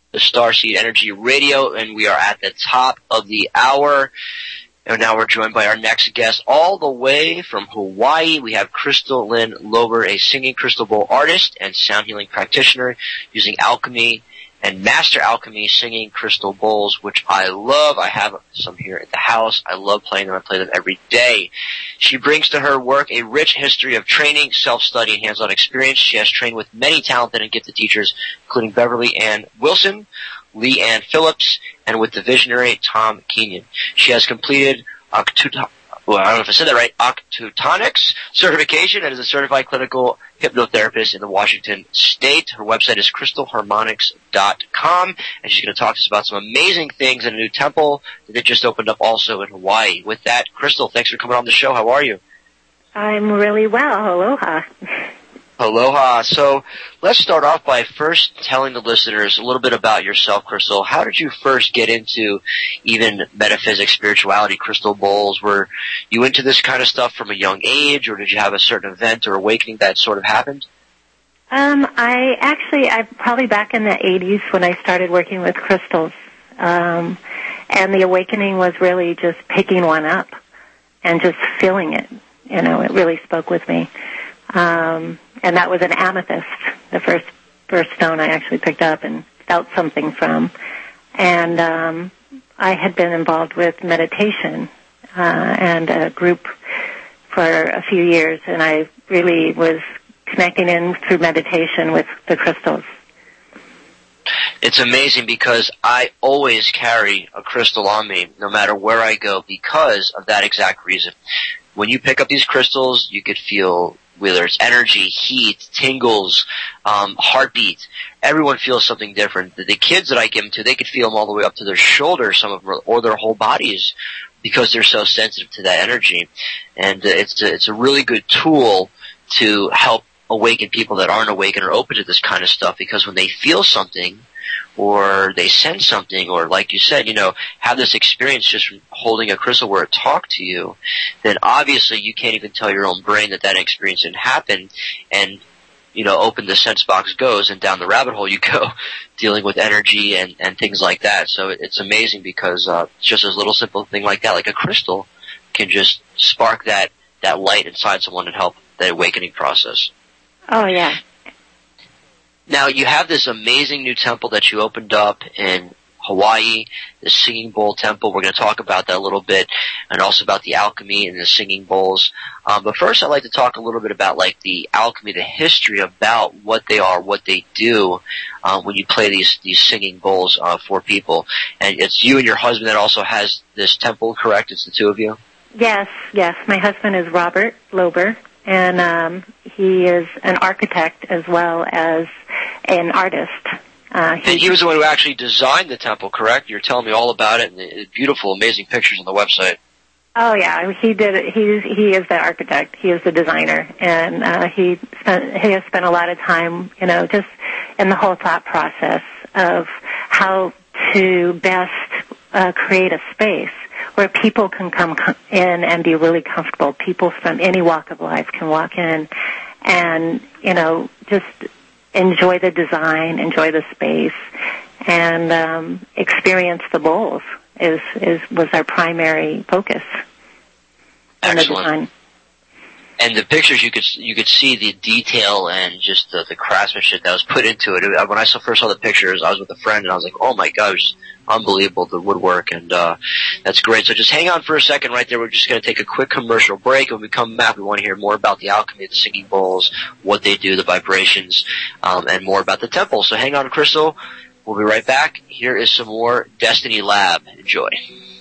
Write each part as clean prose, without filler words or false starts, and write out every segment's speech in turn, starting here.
the Starseed Energy Radio, and we are at the top of the hour. And now we're joined by our next guest all the way from Hawaii. We have Crystal Lynn Lober, a singing crystal bowl artist and sound healing practitioner using alchemy and master alchemy singing crystal bowls, which I love. I have some here at the house. I love playing them. I play them every day. She brings to her work a rich history of training, self-study, and hands-on experience. She has trained with many talented and gifted teachers, including Beverly Ann Wilson, Lee Ann Phillips, and with the visionary Tom Kenyon. She has completed I don't know if I said that right, Octutonics certification and is a certified clinical hypnotherapist in the Washington State. Her website is crystalharmonics.com, and she's going to talk to us about some amazing things in a new temple that they just opened up also in Hawaii. With that, Crystal, thanks for coming on the show. How are you? I'm really well. Aloha. Aloha. So let's start off by first telling the listeners a little bit about yourself, Crystal. How did you first get into even metaphysics, spirituality, crystal bowls? Were you into this kind of stuff from a young age, or did you have a certain event or awakening that sort of happened? I probably back in the 80s when I started working with crystals. And the awakening was really just picking one up and just feeling it. You know, it really spoke with me. And that was an amethyst, the first stone I actually picked up and felt something from. And I had been involved with meditation and a group for a few years, and I really was connecting in through meditation with the crystals. It's amazing because I always carry a crystal on me no matter where I go because of that exact reason. When you pick up these crystals, you could feel whether it's energy, heat, tingles, heartbeat. Everyone feels something different. The kids that I give them to, they could feel them all the way up to their shoulders, some of them, or their whole bodies, because they're so sensitive to that energy. And it's a really good tool to help awaken people that aren't awakened or open to this kind of stuff, because when they feel something, or they sense something, or like you said, you know, have this experience just from holding a crystal where it talked to you, then obviously you can't even tell your own brain that experience didn't happen, and, you know, open the sense box goes, and down the rabbit hole you go, dealing with energy and things like that. So it's amazing because just a little simple thing like that, like a crystal, can just spark that light inside someone and help the awakening process. Oh, yeah. Now, you have this amazing new temple that you opened up in Hawaii, the Singing Bowl Temple. We're going to talk about that a little bit, and also about the alchemy and the singing bowls. But first, I'd like to talk a little bit about, like, the alchemy, the history about what they are, what they do when you play these singing bowls for people. And it's you and your husband that also has this temple, correct? It's the two of you? Yes. My husband is Robert Lober, and he is an architect as well as an artist. And he was the one who actually designed the temple, correct? You're telling me all about it, and the beautiful, amazing pictures on the website. Oh yeah, he did it. He is the architect. He is the designer, and he has spent a lot of time, you know, just in the whole thought process of how to best create a space where people can come in and be really comfortable. People from any walk of life can walk in and, you know, just enjoy the design, enjoy the space, and experience the bowls was our primary focus. Excellent. And the pictures, you could see the detail and just the craftsmanship that was put into it. When I first saw the pictures, I was with a friend, and I was like, oh my gosh, unbelievable, the woodwork, and that's great. So just hang on for a second right there. We're just going to take a quick commercial break. When we come back, we want to hear more about the alchemy, the singing bowls, what they do, the vibrations, and more about the temple. So hang on, Crystal. We'll be right back. Here is some more Destiny Lab. Enjoy.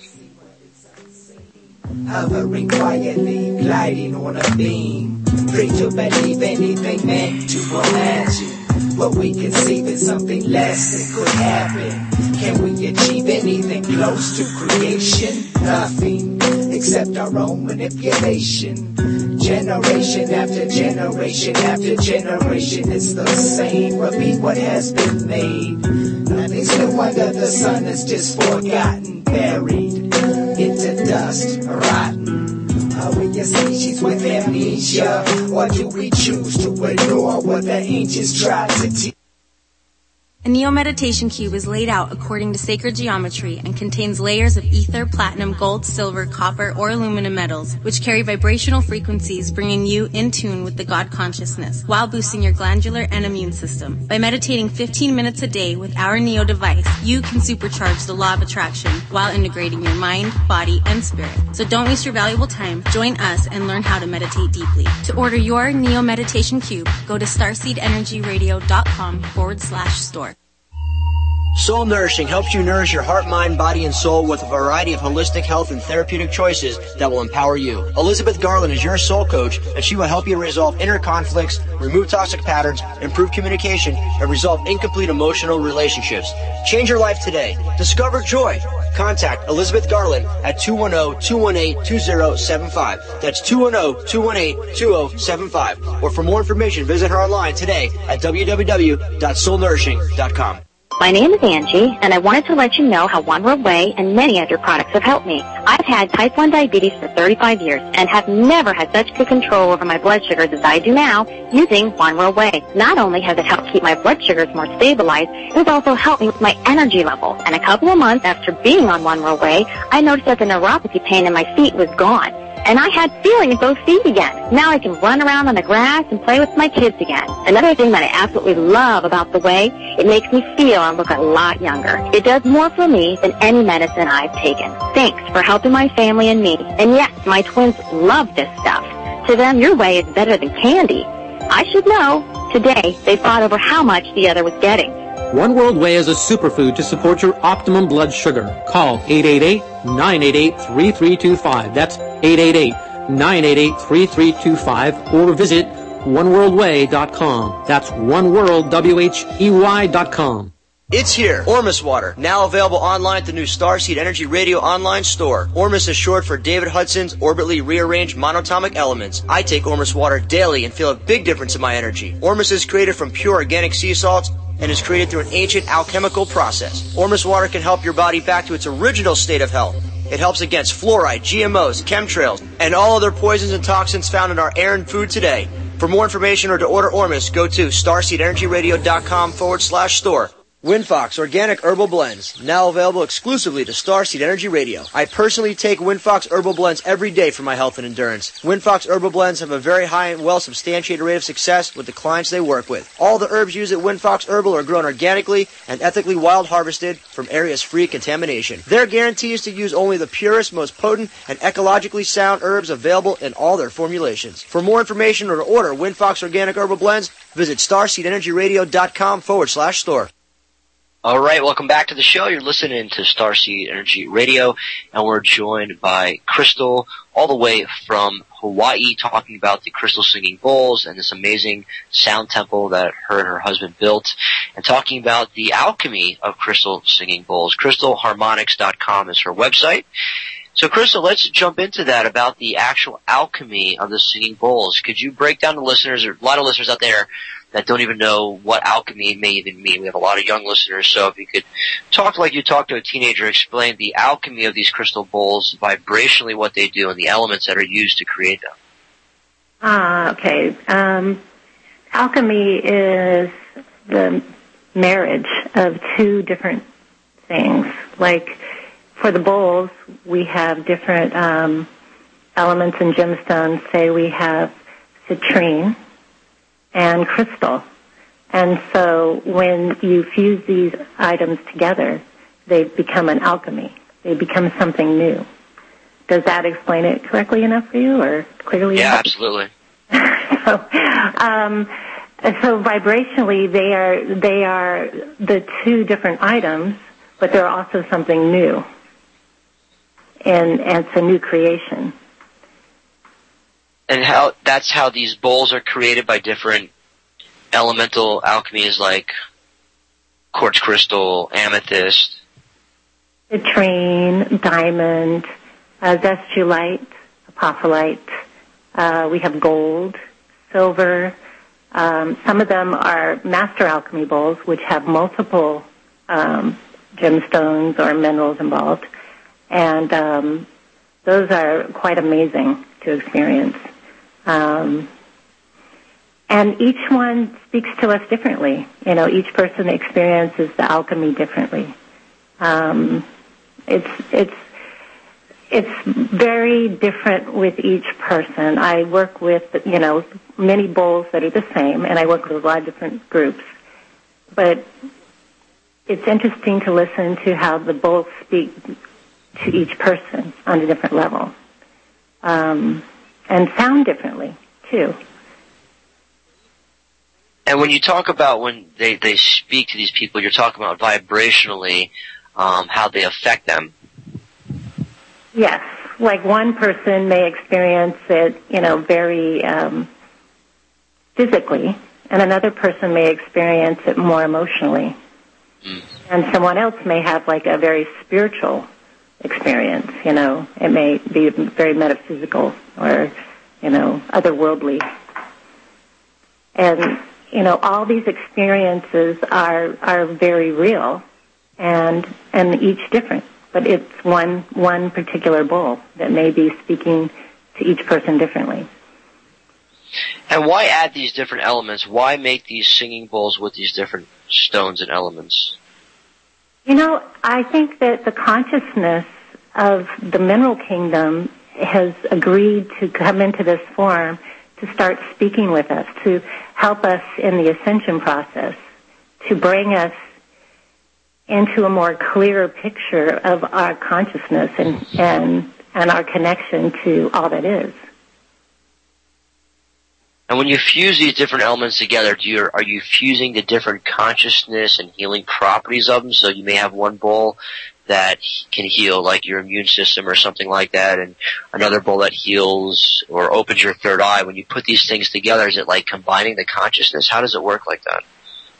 Hovering quietly, gliding on a beam. Free to believe anything meant to imagine. What we conceive is something less that could happen. Can we achieve anything close to creation? Nothing, except our own manipulation. Generation after generation after generation, it's the same. Repeat what has been made. Nothing's new under the sun, is just forgotten, buried into dust, rotten. Are we a species with amnesia, or do we choose to ignore what the ancients tried to teach? A Neo Meditation Cube is laid out according to sacred geometry and contains layers of ether, platinum, gold, silver, copper, or aluminum metals, which carry vibrational frequencies bringing you in tune with the God consciousness while boosting your glandular and immune system. By meditating 15 minutes a day with our Neo device, you can supercharge the law of attraction while integrating your mind, body, and spirit. So don't waste your valuable time. Join us and learn how to meditate deeply. To order your Neo Meditation Cube, go to starseedenergyradio.com/store. Soul Nourishing helps you nourish your heart, mind, body, and soul with a variety of holistic health and therapeutic choices that will empower you. Elizabeth Garland is your soul coach, and she will help you resolve inner conflicts, remove toxic patterns, improve communication, and resolve incomplete emotional relationships. Change your life today. Discover joy. Contact Elizabeth Garland at 210-218-2075. That's 210-218-2075. Or for more information, visit her online today at www.soulnourishing.com. My name is Angie, and I wanted to let you know how One World Way and many of your products have helped me. I've had type 1 diabetes for 35 years and have never had such good control over my blood sugars as I do now using One World Way. Not only has it helped keep my blood sugars more stabilized, it has also helped me with my energy level. And a couple of months after being on One World Way, I noticed that the neuropathy pain in my feet was gone. And I had feeling in both feet again. Now I can run around on the grass and play with my kids again. Another thing that I absolutely love about the Way, it makes me feel and look a lot younger. It does more for me than any medicine I've taken. Thanks for helping my family and me. And yes, my twins love this stuff. To them, your Way is better than candy. I should know. Today, they fought over how much the other was getting. One World Way is a superfood to support your optimum blood sugar. Call 888-988-3325. That's 888-988-3325. Or visit oneworldway.com. That's oneworldwhey.com. It's here. Ormus Water, now available online at the new Starseed Energy Radio online store. Ormus is short for David Hudson's orbitally rearranged monatomic elements. I take Ormus Water daily and feel a big difference in my energy. Ormus is created from pure organic sea salts and is created through an ancient alchemical process. Ormus Water can help your body back to its original state of health. It helps against fluoride, GMOs, chemtrails, and all other poisons and toxins found in our air and food today. For more information or to order Ormus, go to starseedenergyradio.com/store. WinFox Organic Herbal Blends, now available exclusively to Starseed Energy Radio. I personally take WinFox Herbal Blends every day for my health and endurance. WinFox Herbal Blends have a very high and well-substantiated rate of success with the clients they work with. All the herbs used at WinFox Herbal are grown organically and ethically wild harvested from areas free of contamination. Their guarantee is to use only the purest, most potent, and ecologically sound herbs available in all their formulations. For more information or to order WinFox Organic Herbal Blends, visit starseedenergyradio.com/store. All right, welcome back to the show. You're listening to Starseed Energy Radio, and we're joined by Crystal all the way from Hawaii, talking about the crystal singing bowls and this amazing sound temple that her and her husband built, and talking about the alchemy of crystal singing bowls. CrystalHarmonics.com is her website. So, Crystal, let's jump into that about the actual alchemy of the singing bowls. Could you break down to listeners, or a lot of listeners out there that don't even know what alchemy may even mean? We have a lot of young listeners, so if you could talk like you talk to a teenager, explain the alchemy of these crystal bowls, vibrationally what they do, and the elements that are used to create them. Okay. Alchemy is the marriage of two different things. Like, for the bowls, we have different elements and gemstones. Say we have citrine and crystal. And so when you fuse these items together, they become an alchemy. They become something new. Does that explain it correctly enough for you, or clearly enough? Yeah, absolutely. So vibrationally, they are the two different items, but they're also something new. And it's a new creation. And that's how these bowls are created by different elemental alchemies like quartz crystal, amethyst, citrine, diamond, zestulite, apophyllite. We have gold, silver. Some of them are master alchemy bowls, which have multiple gemstones or minerals involved. And those are quite amazing to experience. And each one speaks to us differently. You know, each person experiences the alchemy differently. It's very different with each person. I work with, you know, many bowls that are the same, and I work with a lot of different groups. But it's interesting to listen to how the bowls speak to each person on a different level, and sound differently, too. And when you talk about when they speak to these people, you're talking about vibrationally, how they affect them. Yes. Like one person may experience it, you know, very physically, and another person may experience it more emotionally. Mm. And someone else may have like a very spiritual experience, you know. It may be very metaphysical or, you know, otherworldly. And, you know, all these experiences are very real and each different. But it's one particular bowl that may be speaking to each person differently. And why add these different elements? Why make these singing bowls with these different stones and elements? You know, I think that the consciousness of the mineral kingdom has agreed to come into this form to start speaking with us, to help us in the ascension process, to bring us into a more clearer picture of our consciousness and our connection to all that is. And when you fuse these different elements together, are you fusing the different consciousness and healing properties of them? So you may have one bowl that can heal, like your immune system or something like that, and another bowl that heals or opens your third eye. When you put these things together, is it like combining the consciousness? How does it work like that?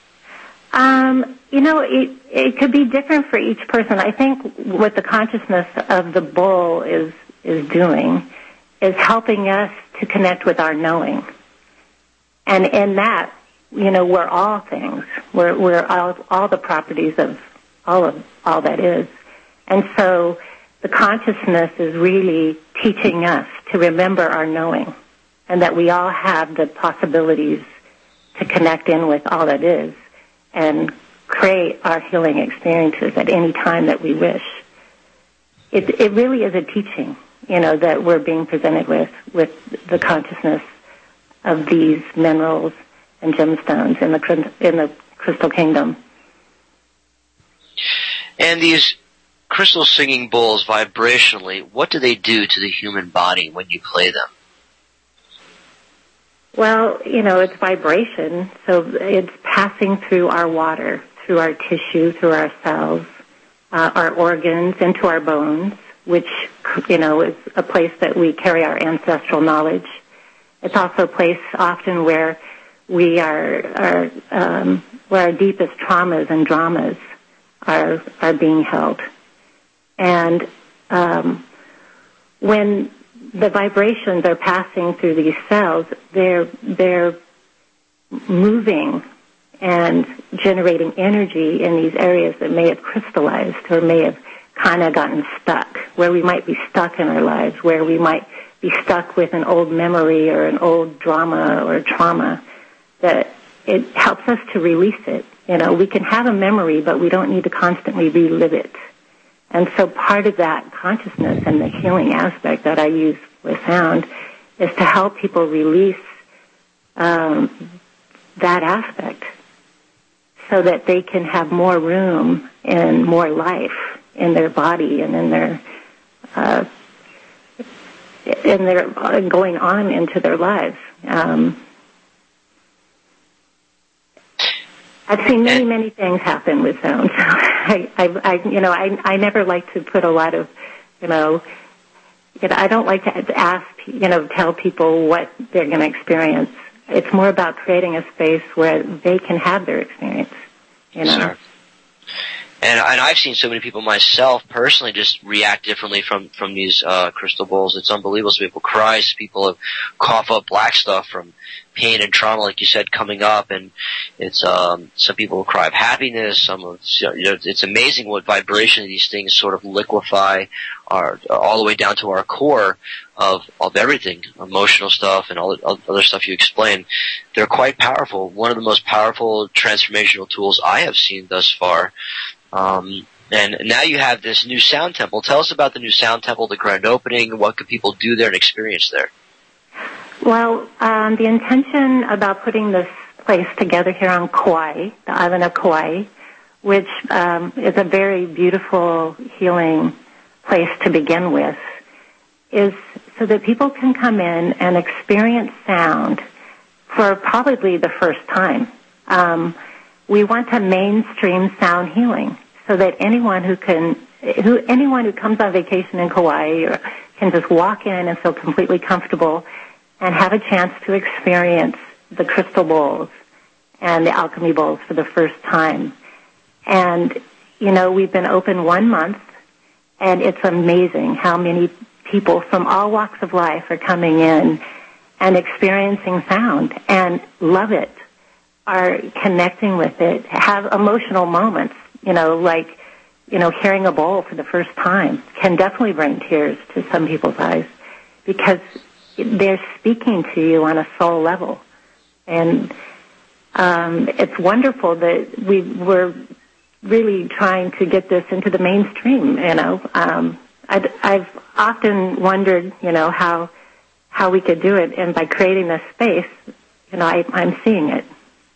You know, it could be different for each person. I think what the consciousness of the bowl is doing is helping us to connect with our knowing. And in that, you know, we're all things. We're all the properties of all that is. And so the consciousness is really teaching us to remember our knowing, and that we all have the possibilities to connect in with all that is and create our healing experiences at any time that we wish. It really is a teaching, you know, that we're being presented with the consciousness of these minerals and gemstones in the crystal kingdom. And these crystal singing bowls vibrationally, what do they do to the human body when you play them? Well, you know, it's vibration, so it's passing through our water, through our tissue, through our cells, our organs, into our bones, which, you know, is a place that we carry our ancestral knowledge. It's also a place often where we where our deepest traumas and dramas are being held. And when the vibrations are passing through these cells, they're moving and generating energy in these areas that may have crystallized or may have kind of gotten stuck, where we might be stuck in our lives, where we might be stuck with an old memory or an old drama or trauma, that it helps us to release it. You know, we can have a memory, but we don't need to constantly relive it. And so part of that consciousness and the healing aspect that I use with sound is to help people release that aspect so that they can have more room and more life in their body and in their going on into their lives. I've seen many things happen with sound. I never like to put a lot of, I don't like to ask, tell people what they're going to experience. It's more about creating a space where they can have their experience, Sure. And I've seen so many people myself personally just react differently from these crystal bowls. It's unbelievable. Some people cry. Some people have cough up black stuff from pain and trauma, like you said, coming up. And it's some people will cry of happiness. It's amazing what vibration of these things sort of liquefy all the way down to our core of everything, emotional stuff and all the other stuff you explained. They're quite powerful. One of the most powerful transformational tools I have seen thus far. And now you have this new sound temple. Tell us about the new sound temple, the grand opening. What could people do there and experience there? Well, the intention about putting this place together here on Kauai, the island of Kauai, which is a very beautiful healing place to begin with, is so that people can come in and experience sound for probably the first time. We want to mainstream sound healing so that anyone who comes on vacation in Kauai can just walk in and feel completely comfortable and have a chance to experience the crystal bowls and the alchemy bowls for the first time. And, we've been open 1 month, and it's amazing how many people from all walks of life are coming in and experiencing sound and love it, are connecting with it, have emotional moments, hearing a bowl for the first time can definitely bring tears to some people's eyes because they're speaking to you on a soul level. And it's wonderful that we're really trying to get this into the mainstream, I've often wondered, how we could do it, and by creating this space, I'm seeing it.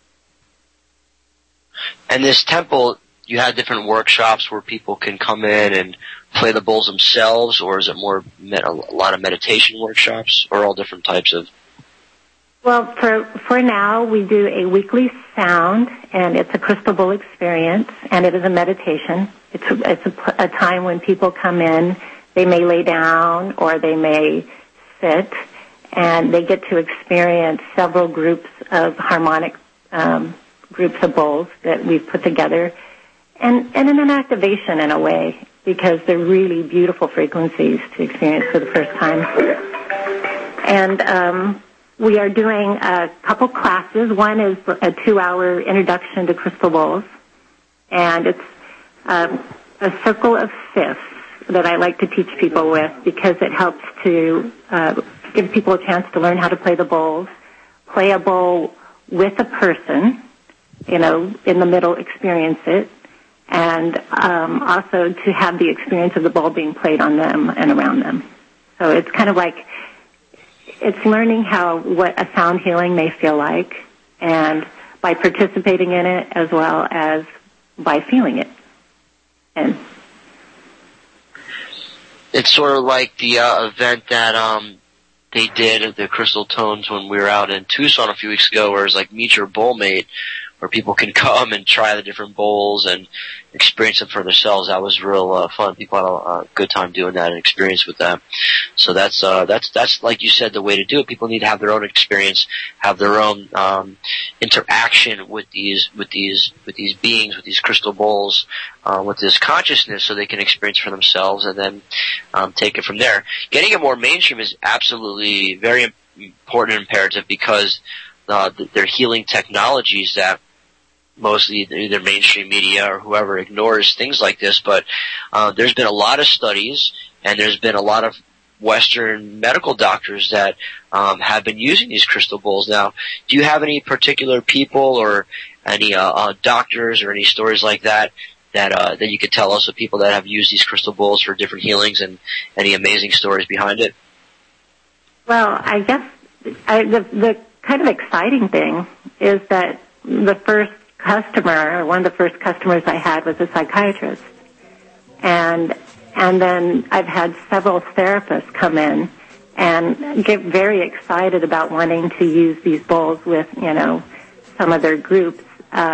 And this temple, you had different workshops where people can come in and play the bowls themselves, or is it more a lot of meditation workshops, or all different types of? Well, for now, we do a weekly sound, and it's a crystal bowl experience, and it is a meditation. It's a time when people come in. They may lay down or they may sit, and they get to experience several groups of harmonic groups of bowls that we've put together, and in an activation in a way, because they're really beautiful frequencies to experience for the first time. And we are doing a couple classes. One is a 2-hour introduction to crystal bowls, and it's a circle of fifths that I like to teach people with because it helps to give people a chance to learn how to play the bowls, play a bowl with a person, in the middle, experience it, and also to have the experience of the bowl being played on them and around them. So it's kind of like it's learning what a sound healing may feel like, and by participating in it as well as by feeling it. And it's sort of like the event that they did at the Crystal Tones when we were out in Tucson a few weeks ago, where it was like Meet Your Bowl Mate, where people can come and try the different bowls and experience them for themselves. That was real fun. People had a good time doing that and experience with that. So that's like you said, the way to do it. People need to have their own experience, have their own interaction with these beings, with these crystal bowls, with this consciousness, so they can experience for themselves and then take it from there. Getting it more mainstream is absolutely very important and imperative, because they're healing technologies that mostly either mainstream media or whoever ignores things like this. But there's been a lot of studies, and there's been a lot of Western medical doctors that have been using these crystal bowls. Now, do you have any particular people or any doctors or any stories like that you could tell us of people that have used these crystal bowls for different healings, and any amazing stories behind it? Well, I guess the kind of exciting thing is that the first customer, or one of the first customers I had, was a psychiatrist. And then I've had several therapists come in and get very excited about wanting to use these bowls with, some of their groups.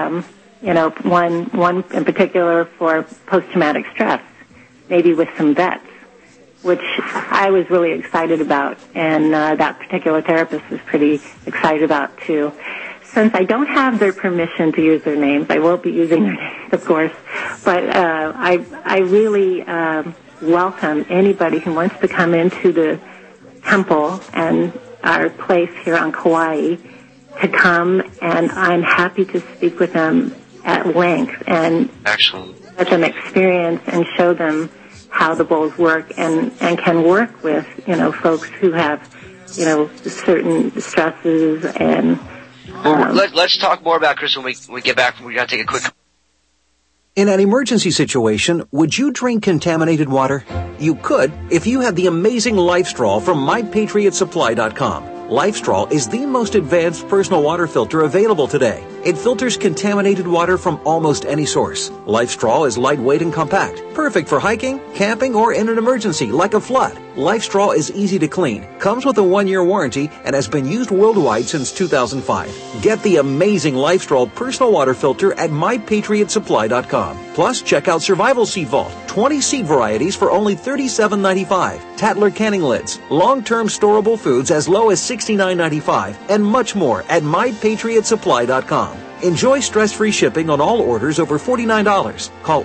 One in particular for post-traumatic stress, maybe with some vets, which I was really excited about, and that particular therapist was pretty excited about too. since I don't have their permission to use their names, I will be using their names, of course. But I really welcome anybody who wants to come into the temple and our place here on Kauai to come, and I'm happy to speak with them at length and let them experience and show them how the bowls work and can work with, folks who have, certain stresses and... let's talk more about Chris when we get back. We're going to take a quick... In an emergency situation, would you drink contaminated water? You could if you had the amazing LifeStraw from MyPatriotSupply.com. LifeStraw is the most advanced personal water filter available today. It filters contaminated water from almost any source. LifeStraw is lightweight and compact, perfect for hiking, camping, or in an emergency like a flood. LifeStraw is easy to clean, comes with a 1-year warranty, and has been used worldwide since 2005. Get the amazing LifeStraw personal water filter at MyPatriotSupply.com. Plus, check out Survival Seed Vault, 20 seed varieties for only $37.95, Tatler canning lids, long-term storable foods as low as $69.95, and much more at MyPatriotSupply.com. Enjoy stress-free shipping on all orders over $49. Call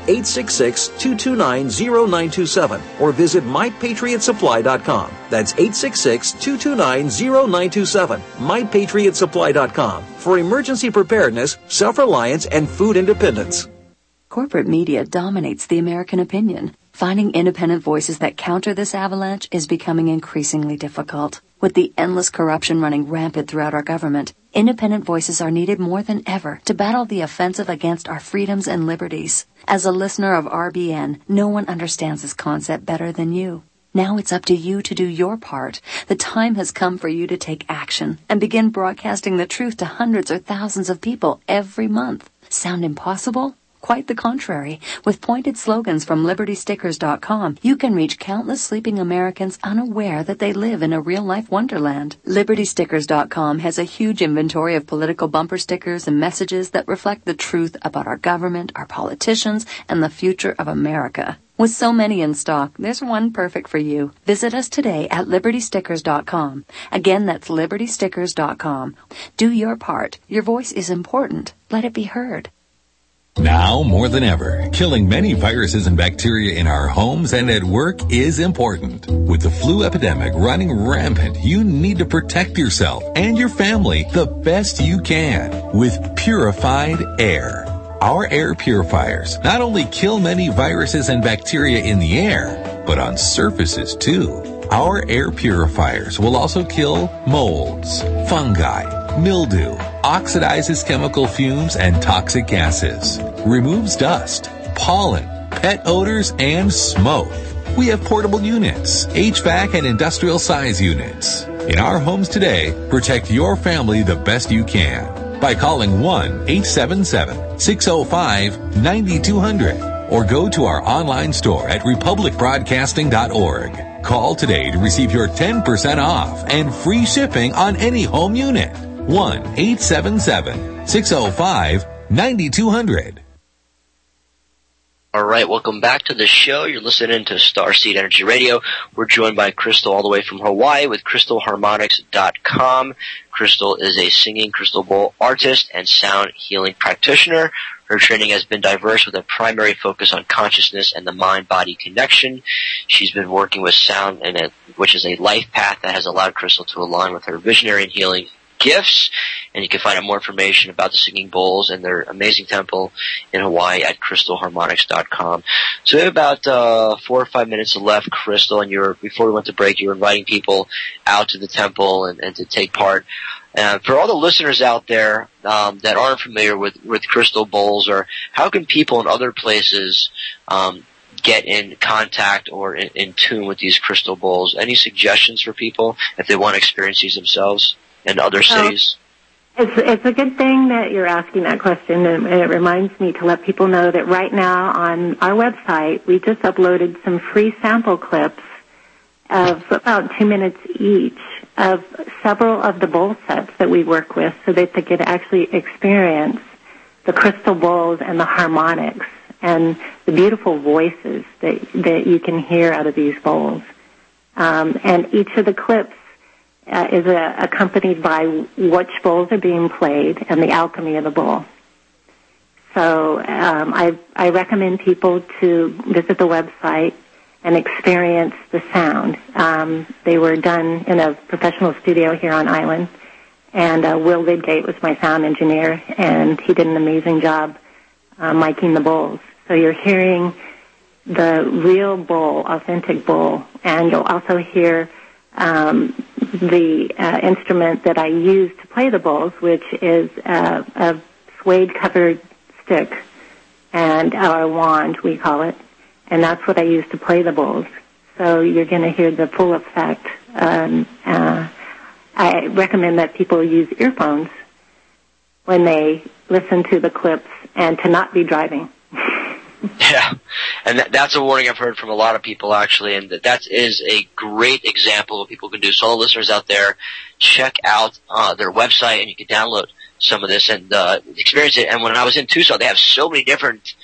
866-229-0927 or visit MyPatriotSupply.com. That's 866-229-0927. MyPatriotSupply.com for emergency preparedness, self-reliance, and food independence. Corporate media dominates the American opinion. Finding independent voices that counter this avalanche is becoming increasingly difficult. With the endless corruption running rampant throughout our government, independent voices are needed more than ever to battle the offensive against our freedoms and liberties. As a listener of RBN, no one understands this concept better than you. Now it's up to you to do your part. The time has come for you to take action and begin broadcasting the truth to hundreds or thousands of people every month. Sound impossible? Quite the contrary. With pointed slogans from LibertyStickers.com, you can reach countless sleeping Americans unaware that they live in a real-life wonderland. LibertyStickers.com has a huge inventory of political bumper stickers and messages that reflect the truth about our government, our politicians, and the future of America. With so many in stock, there's one perfect for you. Visit us today at LibertyStickers.com. Again, that's LibertyStickers.com. Do your part. Your voice is important. Let it be heard. Now more than ever, killing many viruses and bacteria in our homes and at work is important. With the flu epidemic running rampant, you need to protect yourself and your family the best you can with purified air. Our air purifiers not only kill many viruses and bacteria in the air, but on surfaces too. Our air purifiers will also kill molds, fungi, mildew, oxidizes chemical fumes and toxic gases, removes dust, pollen, pet odors, and smoke. We have portable units, HVAC and industrial size units. In our homes today, protect your family the best you can by calling 1-877-605-9200 or go to our online store at republicbroadcasting.org. Call today to receive your 10% off and free shipping on any home unit. 1-877-605-9200. All right, welcome back to the show. You're listening to Starseed Energy Radio. We're joined by Crystal all the way from Hawaii with CrystalHarmonics.com. Crystal is a singing crystal bowl artist and sound healing practitioner. Her training has been diverse with a primary focus on consciousness and the mind-body connection. She's been working with sound, which is a life path that has allowed Crystal to align with her visionary and healing gifts. And you can find out more information about the Singing Bowls and their amazing temple in Hawaii at CrystalHarmonics.com. So we have about 4 or 5 minutes left, Crystal, and before we went to break, you were inviting people out to the temple and to take part. For all the listeners out there that aren't familiar with crystal bowls, or how can people in other places get in contact or in tune with these crystal bowls? Any suggestions for people if they want to experience these themselves in other cities? It's a good thing that you're asking that question, and it reminds me to let people know that right now on our website, we just uploaded some free sample clips of about 2 minutes each of several of the bowl sets that we work with, so that they could actually experience the crystal bowls and the harmonics and the beautiful voices that you can hear out of these bowls. And each of the clips is accompanied by which bowls are being played and the alchemy of the bowl. So I recommend people to visit the website and experience the sound. They were done in a professional studio here on island, and Will Lidgate was my sound engineer, and he did an amazing job miking the bowls. So you're hearing the real bowl, authentic bowl, and you'll also hear the instrument that I use to play the bowls, which is a suede-covered stick, and or a wand, we call it, and that's what I use to play the bowls. So you're going to hear the full effect. I recommend that people use earphones when they listen to the clips and to not be driving. Yeah, and that's a warning I've heard from a lot of people, actually, and that is a great example of what people can do. So all the listeners out there, check out their website, and you can download some of this and experience it. And when I was in Tucson, they have so many different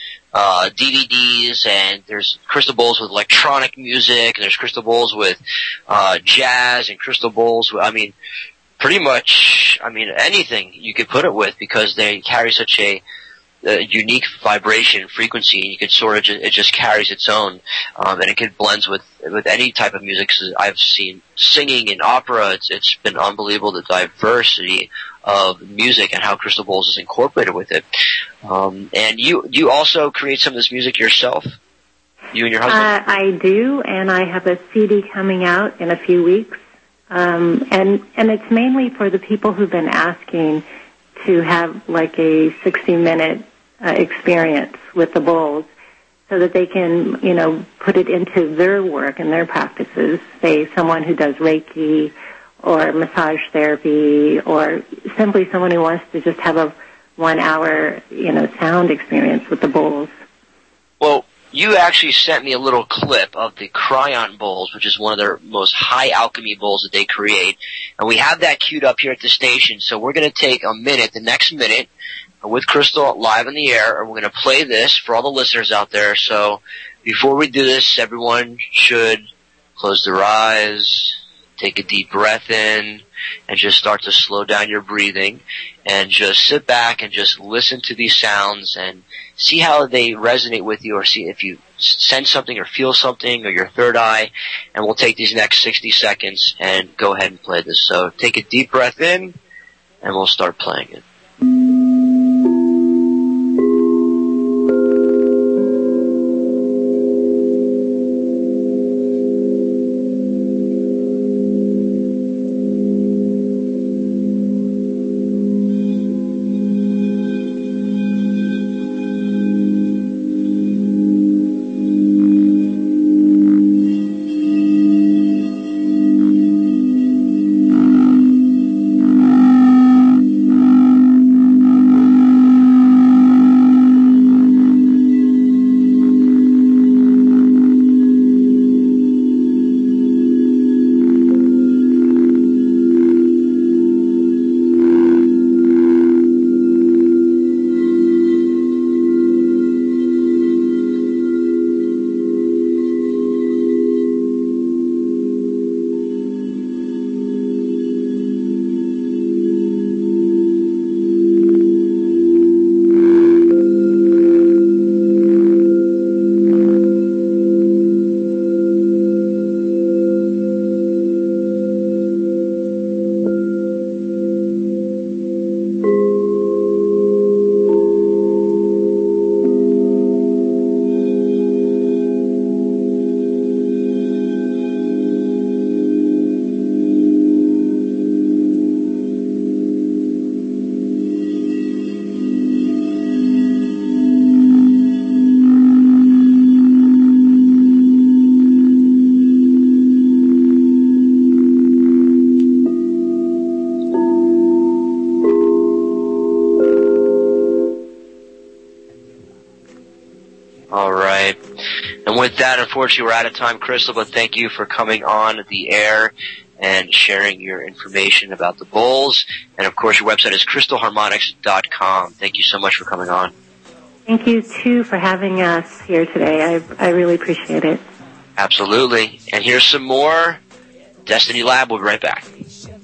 DVDs, and there's crystal bowls with electronic music, and there's crystal bowls with jazz, and crystal bowls with, pretty much, anything you could put it with, because they carry such a unique vibration frequency. You could sort of it just carries its own, and it could blends with any type of music. I've seen singing in opera. It's been unbelievable, the diversity of music and how Crystal Bowls is incorporated with it. And you also create some of this music yourself, you and your husband? I do, and I have a CD coming out in a few weeks. And it's mainly for the people who've been asking to have like a 60-minute experience with the bowls, so that they can, put it into their work and their practices. Say someone who does Reiki or massage therapy, or simply someone who wants to just have a 1 hour, sound experience with the bowls. Well, you actually sent me a little clip of the Cryon bowls, which is one of their most high alchemy bowls that they create. And we have that queued up here at the station. So we're going to take a minute, the next minute, with Crystal live in the air, and we're going to play this for all the listeners out there. So before we do this, everyone should close their eyes, take a deep breath in, and just start to slow down your breathing, and just sit back and just listen to these sounds and see how they resonate with you, or see if you sense something or feel something, or your third eye. And we'll take these next 60 seconds and go ahead and play this. So take a deep breath in, and we'll start playing it. With that, unfortunately, we're out of time, Crystal, but thank you for coming on the air and sharing your information about the bowls. And, of course, your website is crystalharmonics.com. Thank you so much for coming on. Thank you, too, for having us here today. I really appreciate it. Absolutely. And here's some more Destiny Lab. We'll be right back.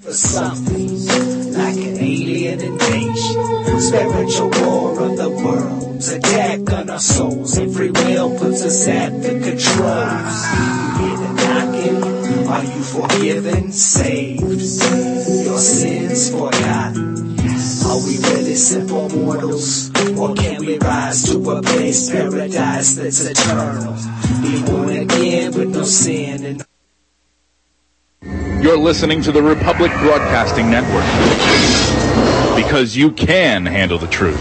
for something like an alien invasion. Spiritual war of the world's attack on our souls, and free will puts us at the controls. You hear the knocking, are you forgiven, saved? Your sins forgotten. Are we really simple mortals? Or can we rise to a place, paradise that's eternal? Be born again with no sin and You're listening to the Republic Broadcasting Network. Because you can handle the truth.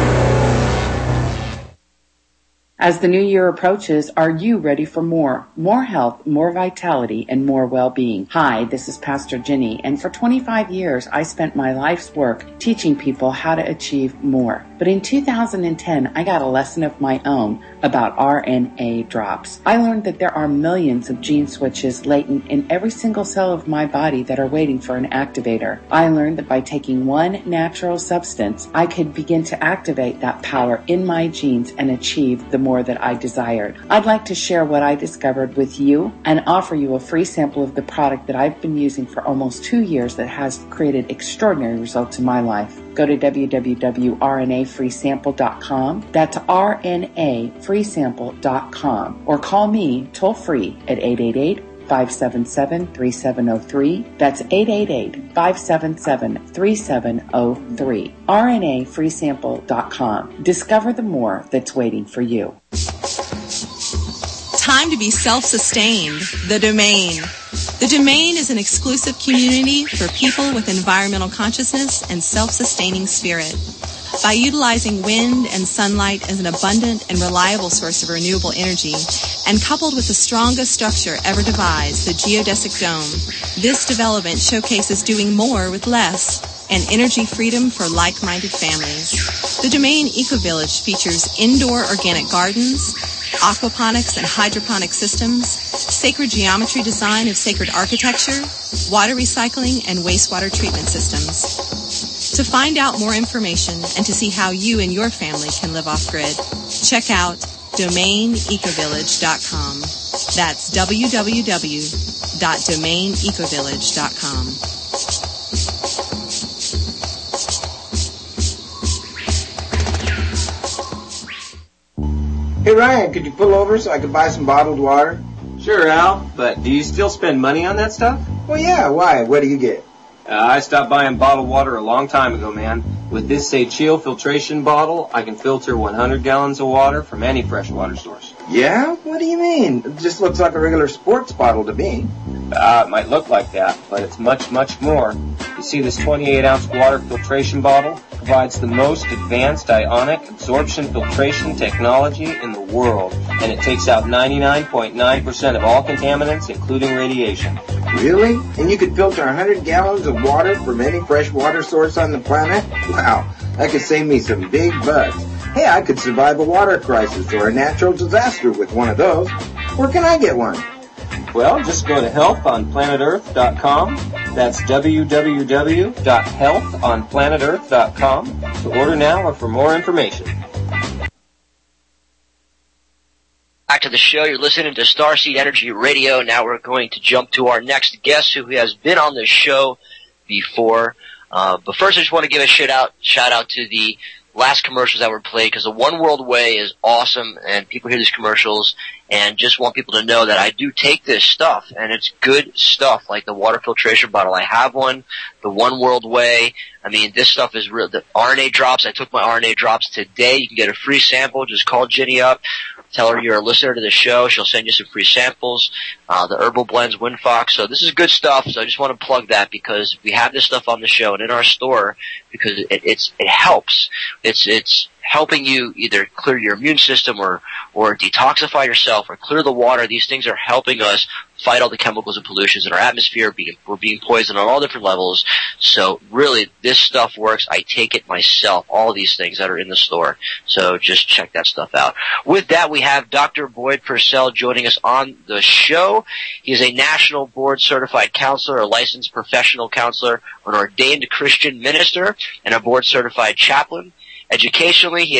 As the new year approaches, are you ready for more? More health, more vitality, and more well-being. Hi, this is Pastor Ginny, and for 25 years, I spent my life's work teaching people how to achieve more. But in 2010, I got a lesson of my own about RNA drops. I learned that there are millions of gene switches latent in every single cell of my body that are waiting for an activator. I learned that by taking one natural substance, I could begin to activate that power in my genes and achieve the more that I desired. I'd like to share what I discovered with you and offer you a free sample of the product that I've been using for almost 2 years that has created extraordinary results in my life. Go to www.rnafreesample.com. That's rnafreesample.com. Or call me toll free at 888-577-3703. That's 888-577-3703. rnafreesample.com. Discover the more that's waiting for you. Time to be self-sustained. The Domain. The Domain is an exclusive community for people with environmental consciousness and self-sustaining spirit. By utilizing wind and sunlight as an abundant and reliable source of renewable energy, and coupled with the strongest structure ever devised, the geodesic dome, this development showcases doing more with less and energy freedom for like-minded families. The Domain Eco-Village features indoor organic gardens, aquaponics and hydroponic systems, sacred geometry design of sacred architecture, water recycling, and wastewater treatment systems. To find out more information and to see how you and your family can live off-grid, check out DomainEcoVillage.com. That's www.DomainEcoVillage.com. Hey Ryan, could you pull over so I could buy some bottled water? Sure, Al, but do you still spend money on that stuff? Well, yeah, why? What do you get? I stopped buying bottled water a long time ago, man. With this Seychelles filtration bottle, I can filter 100 gallons of water from any freshwater source. Yeah? What do you mean? It just looks like a regular sports bottle to me. It might look like that, but it's much, much more. You see, this 28-ounce water filtration bottle provides the most advanced ionic absorption filtration technology in the world, and it takes out 99.9% of all contaminants, including radiation. Really? And you could filter 100 gallons of water from any freshwater source on the planet? Wow, that could save me some big bucks. Hey, I could survive a water crisis or a natural disaster with one of those. Where can I get one? Well, just go to healthonplanetearth.com. That's www.healthonplanetearth.com to order now or for more information. Back to the show. You're listening to Starseed Energy Radio. Now we're going to jump to our next guest who has been on the show before. But first I just want to give a shout out to the last commercials that were played, because the One World Way is awesome, and people hear these commercials and just want people to know that I do take this stuff, and it's good stuff, like the water filtration bottle. I have one, the One World Way. I mean, this stuff is real. The RNA drops, I took my RNA drops today. You can get a free sample. Just call Ginny up. Tell her you're a listener to the show. She'll send you some free samples. The Herbal Blends WinFox. So this is good stuff. So I just want to plug that, because we have this stuff on the show and in our store, because it helps. It's helping you either clear your immune system or detoxify yourself or clear the water. These things are helping us fight all the chemicals and pollutions in our atmosphere. We're being poisoned on all different levels. So really, this stuff works. I take it myself, all these things that are in the store. So just check that stuff out. With that, we have Dr. Boyd Purcell joining us on the show. He is a national board certified counselor, a licensed professional counselor, an ordained Christian minister, and a board certified chaplain. Educationally, he has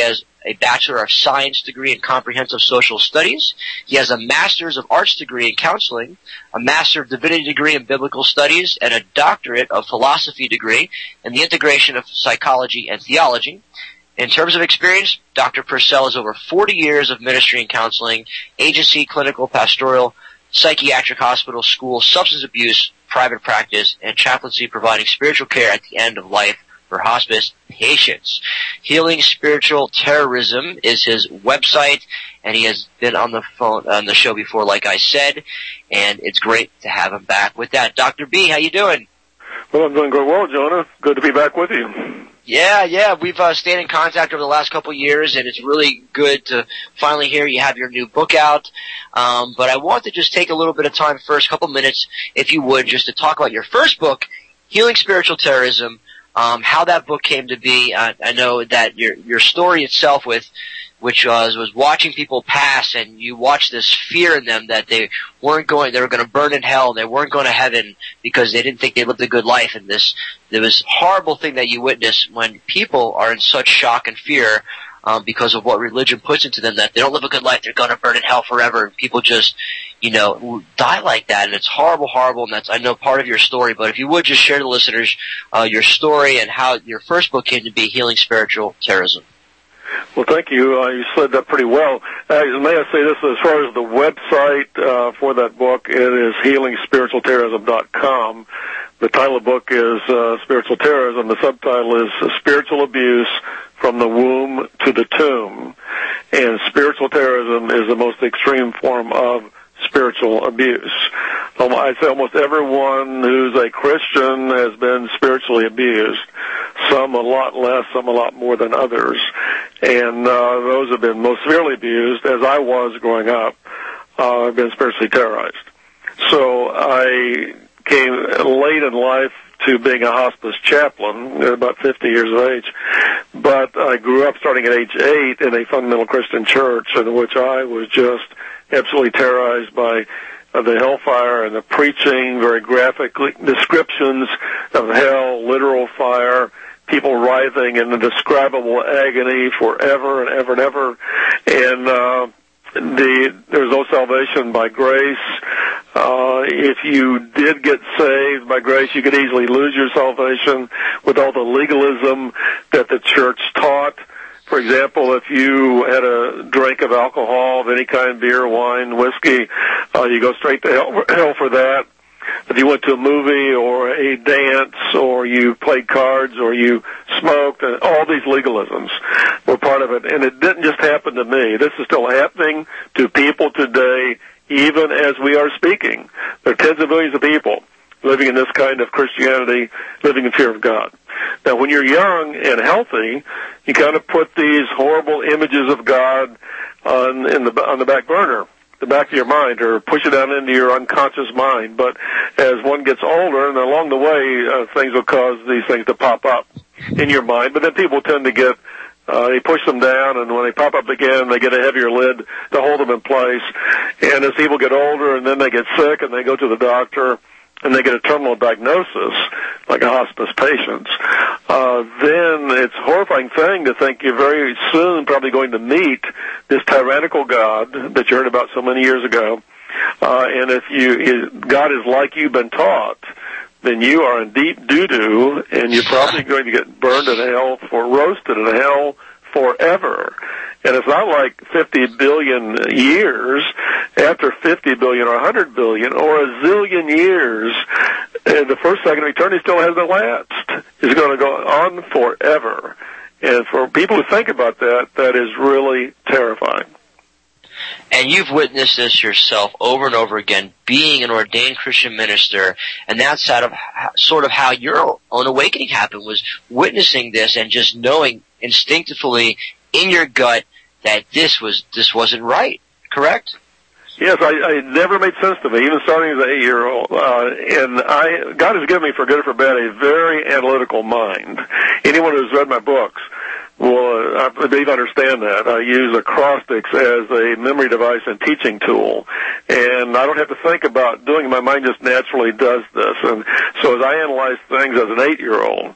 a Bachelor of Science degree in Comprehensive Social Studies. He has a Master's of Arts degree in Counseling, a Master of Divinity degree in Biblical Studies, and a Doctorate of Philosophy degree in the integration of psychology and theology. In terms of experience, Dr. Purcell has over 40 years of ministry and counseling, agency, clinical, pastoral, psychiatric hospital, school, substance abuse, private practice, and chaplaincy, providing spiritual care at the end of life for hospice patients. Healing Spiritual Terrorism is his website, and he has been on the show before, like I said, and it's great to have him back. With that, Dr. B, how you doing? Well, I'm doing good well, Jonah. Good to be back with you. Yeah. We've stayed in contact over the last couple of years, and it's really good to finally hear you have your new book out. But I want to just take a little bit of time first, couple minutes, if you would, just to talk about your first book, Healing Spiritual Terrorism, how that book came to be. I know that your story itself which was watching people pass, and you watched this fear in them that they were going to burn in hell, they weren't going to heaven because they didn't think they lived a good life, and there was horrible thing that you witness when people are in such shock and fear, because of what religion puts into them, that they don't live a good life, they're going to burn in hell forever, and people just, die like that, and it's horrible, and that's, I know, part of your story, but if you would just share to the listeners, your story and how your first book came to be, Healing Spiritual Terrorism. Well, thank you. You said that pretty well. May I say this, as far as the website for that book, it is healingspiritualterrorism.com. The title of the book is Spiritual Terrorism. The subtitle is Spiritual Abuse from the Womb to the Tomb. And spiritual terrorism is the most extreme form of spiritual abuse. I'd say almost everyone who's a Christian has been spiritually abused. Some a lot less, some a lot more than others. And those have been most severely abused, as I was growing up. I've been spiritually terrorized. So I came late in life to being a hospice chaplain, at about 50 years of age. But I grew up starting at age 8 in a fundamental Christian church in which I was just absolutely terrorized by the hellfire and the preaching, very graphic descriptions of hell, literal fire, people writhing in indescribable agony forever and ever and ever. And there's no salvation by grace. If you did get saved by grace, you could easily lose your salvation with all the legalism that the church taught. For example, if you had a drink of alcohol of any kind, beer, wine, whiskey, you go straight to hell for that. If you went to a movie or a dance or you played cards or you smoked, all these legalisms were part of it. And it didn't just happen to me. This is still happening to people today, even as we are speaking. There are tens of millions of people living in this kind of Christianity, living in fear of God. Now, when you're young and healthy, you kind of put these horrible images of God on the back burner, the back of your mind, or push it down into your unconscious mind. But as one gets older, and along the way, things will cause these things to pop up in your mind. But then people tend to get, they push them down, and when they pop up again, they get a heavier lid to hold them in place. And as people get older, and then they get sick, and they go to the doctor, and they get a terminal diagnosis, like a hospice patient, then it's a horrifying thing to think you're very soon probably going to meet this tyrannical God that you heard about so many years ago. And if God is like you've been taught, then you are in deep doo-doo, and you're probably going to get burned in hell roasted in hell forever. And it's not like 50 billion years. After 50 billion or 100 billion or a zillion years, the first second of eternity still hasn't elapsed. It's going to go on forever. And for people who think about that, that is really terrifying. And you've witnessed this yourself over and over again, being an ordained Christian minister, and that's sort of how your own awakening happened, was witnessing this and just knowing instinctively in your gut that this wasn't right, correct? Yes, it never made sense to me, even starting as an 8-year-old. And God has given me, for good or for bad, a very analytical mind. Anyone who's read my books will, I believe, understand that. I use acrostics as a memory device and teaching tool. And I don't have to think about doing it. My mind just naturally does this. And so as I analyze things as an 8-year-old,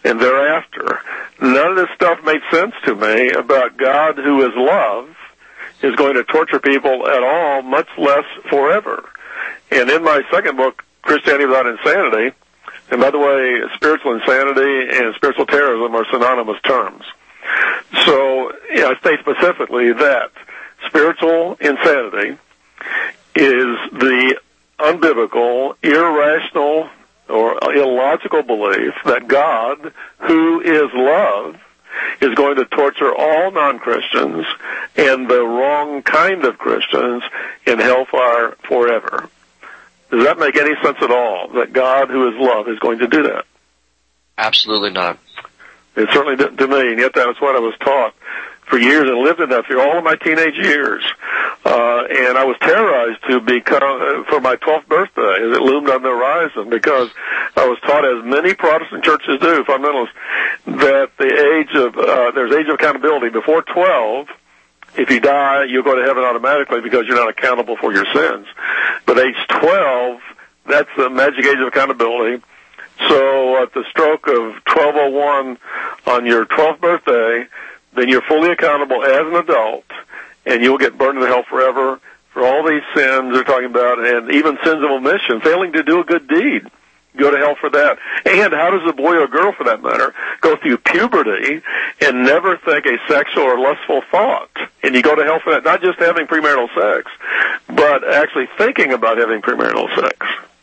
and thereafter. None of this stuff made sense to me about God, who is love, is going to torture people at all, much less forever. And in my second book, Christianity Without Insanity, and by the way, spiritual insanity and spiritual terrorism are synonymous terms. So I state specifically that spiritual insanity is the unbiblical, irrational, or illogical belief that God, who is love, is going to torture all non-Christians and the wrong kind of Christians in hellfire forever. Does that make any sense at all, that God, who is love, is going to do that? Absolutely not. It certainly didn't to me, and yet that was what I was taught for years and lived in that through all of my teenage years. And I was terrorized to become, for my 12th birthday, as it loomed on the horizon, because I was taught, as many Protestant churches do, fundamentalists, that there's age of accountability. Before 12, if you die, you'll go to heaven automatically because you're not accountable for your sins. But age 12, that's the magic age of accountability. So at the stroke of 12:01 on your 12th birthday, then you're fully accountable as an adult, and you'll get burned in hell forever for all these sins they're talking about, and even sins of omission, failing to do a good deed. Go to hell for that. And how does a boy or girl, for that matter, go through puberty and never think a sexual or lustful thought? And you go to hell for that, not just having premarital sex, but actually thinking about having premarital sex.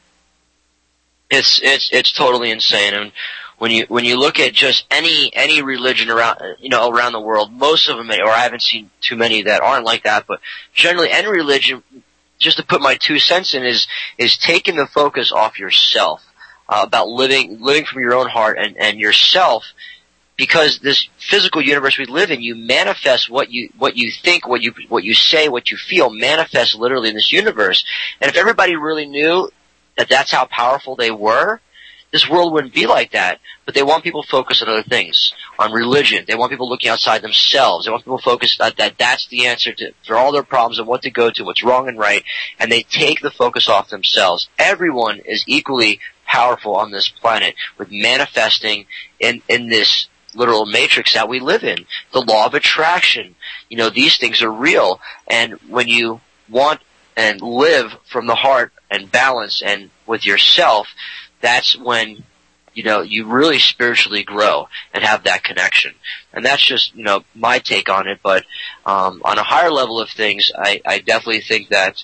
It's totally insane. And when you look at just any religion around the world, most of them, or I haven't seen too many that aren't like that, but generally any religion, just to put my 2 cents in, is taking the focus off yourself, about living from your own heart and yourself, because this physical universe we live in, you manifest what you think, what you say, what you feel, manifests literally in this universe. And if everybody really knew that that's how powerful they were, this world wouldn't be like that. But they want people focused on other things, on religion. They want people looking outside themselves. They want people focused that that's the answer for all their problems and what to go to, what's wrong and right, and they take the focus off themselves. Everyone is equally powerful on this planet with manifesting in this literal matrix that we live in. The law of attraction. These things are real. And when you want and live from the heart and balance and with yourself, that's when, you really spiritually grow and have that connection. And that's just, my take on it. But, on a higher level of things, I definitely think that,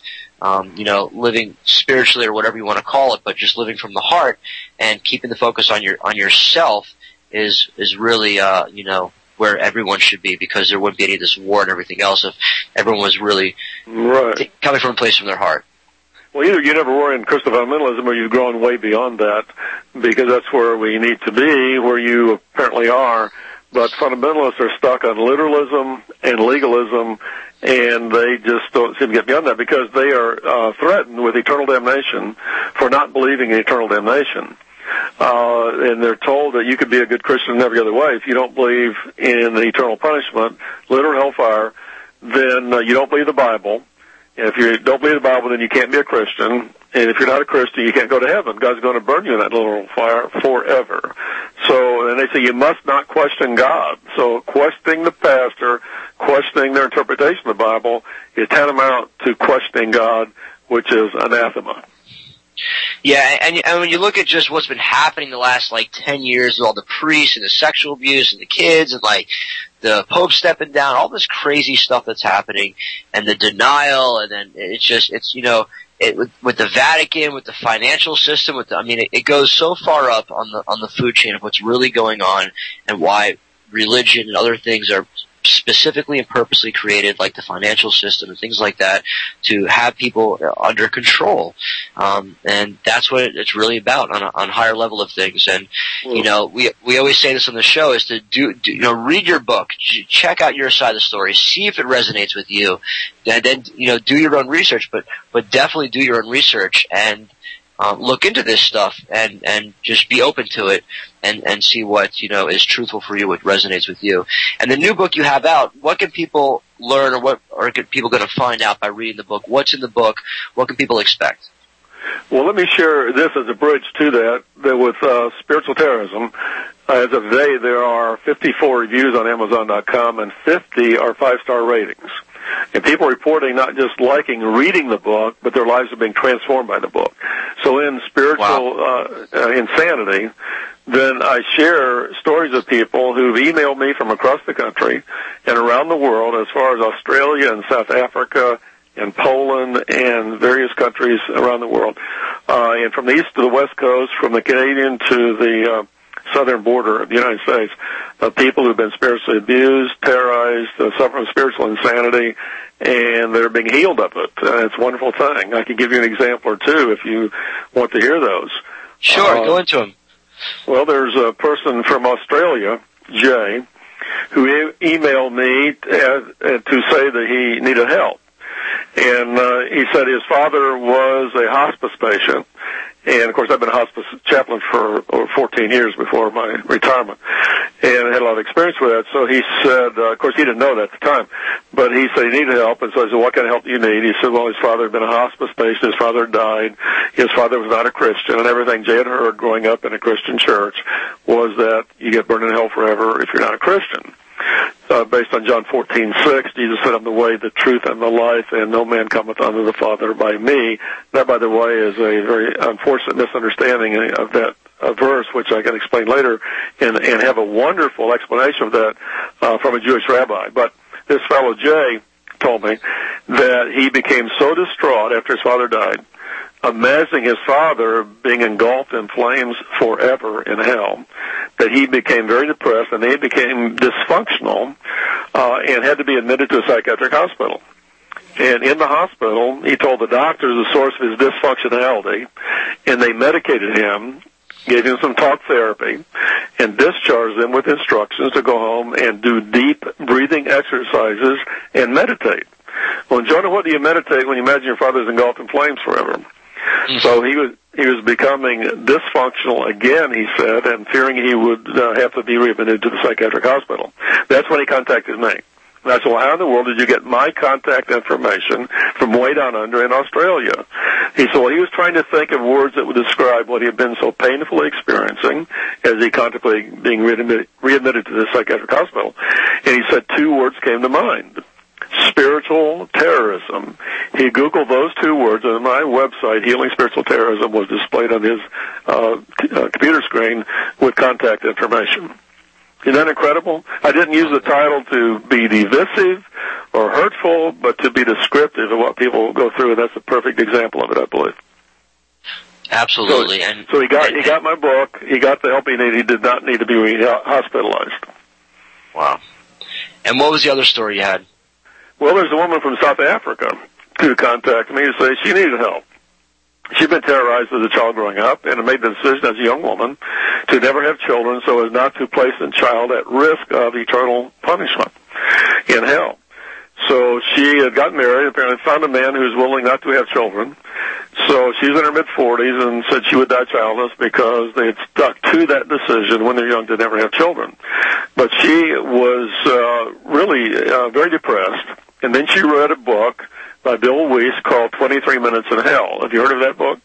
living spiritually or whatever you want to call it, but just living from the heart and keeping the focus on yourself is really, where everyone should be, because there wouldn't be any of this war and everything else if everyone was really coming from a place from their heart. Well, either you never were in Christian fundamentalism or you've grown way beyond that, because that's where we need to be, where you apparently are. But fundamentalists are stuck on literalism and legalism, and they just don't seem to get beyond that, because they are threatened with eternal damnation for not believing in eternal damnation. And they're told that you could be a good Christian in every other way. If you don't believe in the eternal punishment, literal hellfire, then you don't believe the Bible. And if you don't believe the Bible, then you can't be a Christian. And if you're not a Christian, you can't go to heaven. God's going to burn you in that literal fire forever. So, and they say you must not question God. So questioning the pastor, questioning their interpretation of the Bible is tantamount to questioning God, which is anathema. Yeah, and when you look at just what's been happening the last 10 years with all the priests and the sexual abuse and the kids and the Pope stepping down, all this crazy stuff that's happening, and the denial, and then with the Vatican, with the financial system, it goes so far up on the food chain of what's really going on, and why religion and other things are specifically and purposely created, like the financial system and things like that, to have people under control. And that's what it's really about on a higher level of things. And, we always say this on the show, is to read your book, check out your side of the story, see if it resonates with you, and then, do your own research, but definitely do your own research and, look into this stuff and just be open to it and see what, is truthful for you, what resonates with you. And the new book you have out, what can people learn, or what are people going to find out by reading the book? What's in the book? What can people expect? Well, let me share this as a bridge to that with spiritual terrorism. As of today, there are 54 reviews on Amazon.com, and 50 are 5-star ratings. And people reporting not just liking reading the book, but their lives are being transformed by the book. So in Spiritual Insanity, then I share stories of people who've emailed me from across the country and around the world, as far as Australia and South Africa and Poland and various countries around the world. And from the east to the west coast, from the Canadian to the southern border of the United States, people who've been spiritually abused, terrorized, suffer from spiritual insanity, and they're being healed of it. It's a wonderful thing. I can give you an example or two if you want to hear those. Sure, go into them. Well, there's a person from Australia, Jay, who emailed me to say that he needed help. And he said his father was a hospice patient. And, of course, I've been a hospice chaplain for over 14 years before my retirement, and I had a lot of experience with that. So he said, of course, he didn't know that at the time, but he said he needed help. And so I said, what kind of help do you need? He said, well, his father had been a hospice patient. His father died. His father was not a Christian, and everything Jay had heard growing up in a Christian church was that you get burned in hell forever if you're not a Christian. Based on John 14:6, Jesus said, I'm the way, the truth, and the life, and no man cometh unto the Father by me. That, by the way, is a very unfortunate misunderstanding of that verse, which I can explain later, and have a wonderful explanation of that from a Jewish rabbi. But this fellow Jay told me that he became so distraught after his father died, imagining his father being engulfed in flames forever in hell, that he became very depressed and he became dysfunctional and had to be admitted to a psychiatric hospital. And in the hospital, he told the doctors the source of his dysfunctionality, and they medicated him, gave him some talk therapy, and discharged him with instructions to go home and do deep breathing exercises and meditate. Well, Jonah, what do you meditate when you imagine your father's engulfed in flames forever? So he was becoming dysfunctional again, he said, and fearing he would have to be readmitted to the psychiatric hospital. That's when he contacted me. And I said, well, how in the world did you get my contact information from way down under in Australia? He said, well, he was trying to think of words that would describe what he had been so painfully experiencing as he contemplated being readmitted to the psychiatric hospital. And he said 2 words came to mind. Spiritual terrorism. He Googled those 2 words, and my website, Healing Spiritual Terrorism, was displayed on his computer screen with contact information. Isn't that incredible? I didn't use the title to be divisive or hurtful, but to be descriptive of what people go through, and that's a perfect example of it, I believe. Absolutely. So he got my book. He got the help he needed. He did not need to be hospitalized. Wow. And what was the other story you had? Well, there's a woman from South Africa who contacted me to say she needed help. She'd been terrorized as a child growing up and had made the decision as a young woman to never have children so as not to place the child at risk of eternal punishment in hell. So she had gotten married, apparently found a man who was willing not to have children. So she's in her mid-40s and said she would die childless because they had stuck to that decision when they're young to never have children. But she was really very depressed. And then she read a book by Bill Weiss called 23 Minutes in Hell. Have you heard of that book?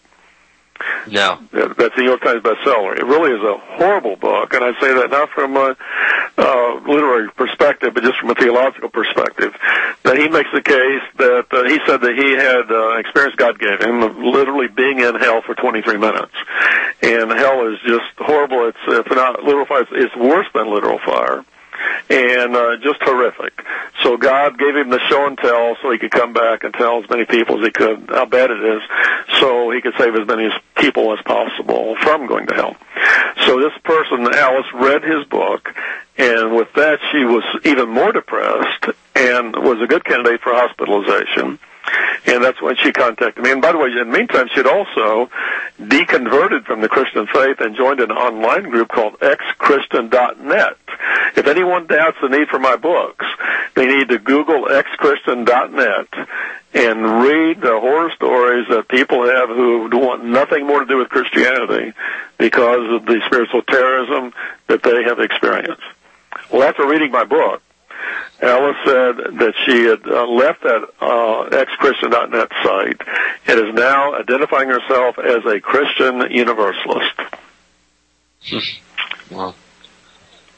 No. That's a New York Times bestseller. It really is a horrible book, and I say that not from a literary perspective, but just from a theological perspective. That he makes the case that he said that he had experience God gave him of literally being in hell for 23 minutes. And hell is just horrible. It's not literal fire. It's worse than literal fire. And just horrific. So God gave him the show and tell so he could come back and tell as many people as he could how bad it is so he could save as many people as possible from going to hell. So this person, Alice, read his book, and with that she was even more depressed and was a good candidate for hospitalization. And that's when she contacted me. And by the way, in the meantime, she had also deconverted from the Christian faith and joined an online group called xchristian.net. If anyone doubts the need for my books, they need to Google xchristian.net and read the horror stories that people have who want nothing more to do with Christianity because of the spiritual terrorism that they have experienced. Well, after reading my book, Alice said that she had left that xchristian.net site and is now identifying herself as a Christian Universalist. Well,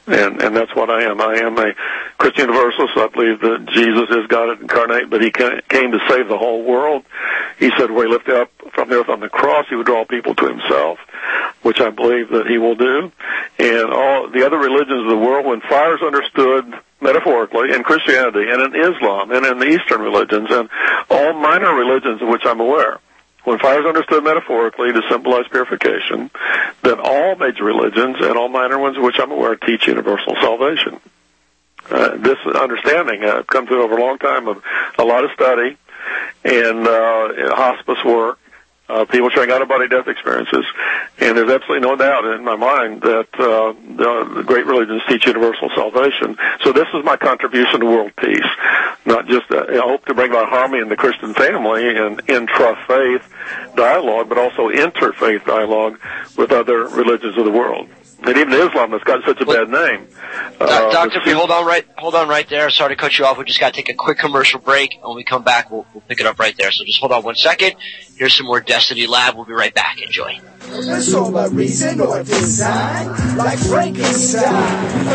And that's what I am. I am a Christian Universalist. I believe that Jesus is God incarnate, but he came to save the whole world. He said where he lifted up from the earth on the cross, he would draw people to himself, which I believe that he will do. And all the other religions of the world, when fire is understood metaphorically in Christianity and in Islam and in the Eastern religions and all minor religions of which I'm aware, when fire is understood metaphorically to symbolize purification, then all major religions and all minor ones of which I'm aware teach universal salvation. This understanding I've come to over a long time of a lot of study and hospice work, people showing out-of-body death experiences, and there's absolutely no doubt in my mind that the great religions teach universal salvation. So this is my contribution to world peace, not just I hope to bring about harmony in the Christian family and intra-faith dialogue, but also interfaith dialogue with other religions of the world. And even Islam has got such a bad name. Dr. Free, hold on right there. Sorry to cut you off. We just got to take a quick commercial break. When we come back, we'll pick it up right there. So just hold on 1 second. Here's some more Destiny Lab. We'll be right back. Enjoy. It's all a reason or design, like Frankenstein.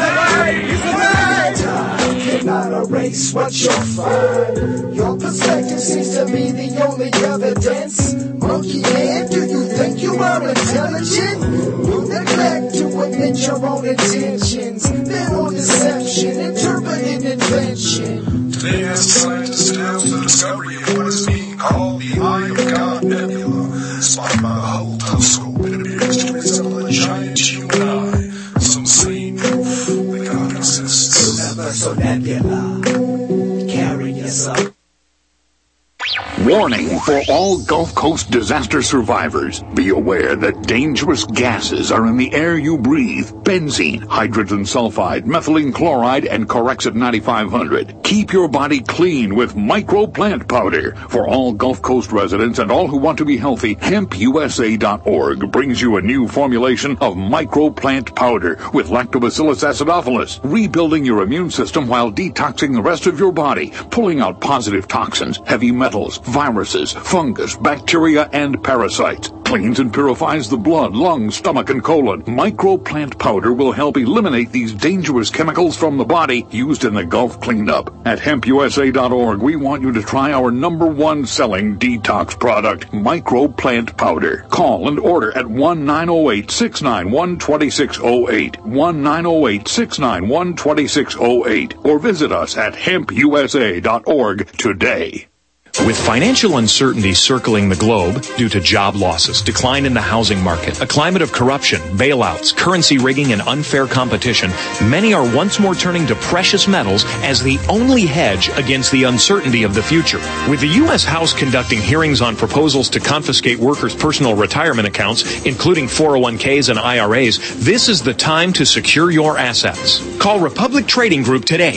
Cannot erase what you'll find. Your perspective seems to be the only evidence. Monkey man, do you think you are intelligent? You neglect to admit your own intentions. Then on deception, interpreted invention. Today, as scientists announce the discovery of what is being called the Eye of God Nebula, spotted by the Hubble telescope, it appears to resemble a giant human eye. Some say proof that God exists. So nebula, carry yourself. Warning for all Gulf Coast disaster survivors. Be aware that dangerous gases are in the air you breathe. Benzene, hydrogen sulfide, methylene chloride, and Corexit 9500. Keep your body clean with Micro Plant Powder. For all Gulf Coast residents and all who want to be healthy, HempUSA.org brings you a new formulation of Micro Plant Powder with Lactobacillus acidophilus, rebuilding your immune system while detoxing the rest of your body, pulling out positive toxins, heavy metals, viruses, fungus, bacteria, and parasites. Cleans and purifies the blood, lungs, stomach, and colon. Micro Plant Powder will help eliminate these dangerous chemicals from the body used in the Gulf cleanup. At HempUSA.org, we want you to try our #1 selling detox product, Micro Plant Powder. Call and order at 1-908-691-2608, 1-908-691-2608, or visit us at HempUSA.org today. With financial uncertainty circling the globe due to job losses, decline in the housing market, a climate of corruption, bailouts, currency rigging, and unfair competition, many are once more turning to precious metals as the only hedge against the uncertainty of the future. With the U.S. House conducting hearings on proposals to confiscate workers' personal retirement accounts, including 401ks and IRAs, this is the time to secure your assets. Call Republic Trading Group today,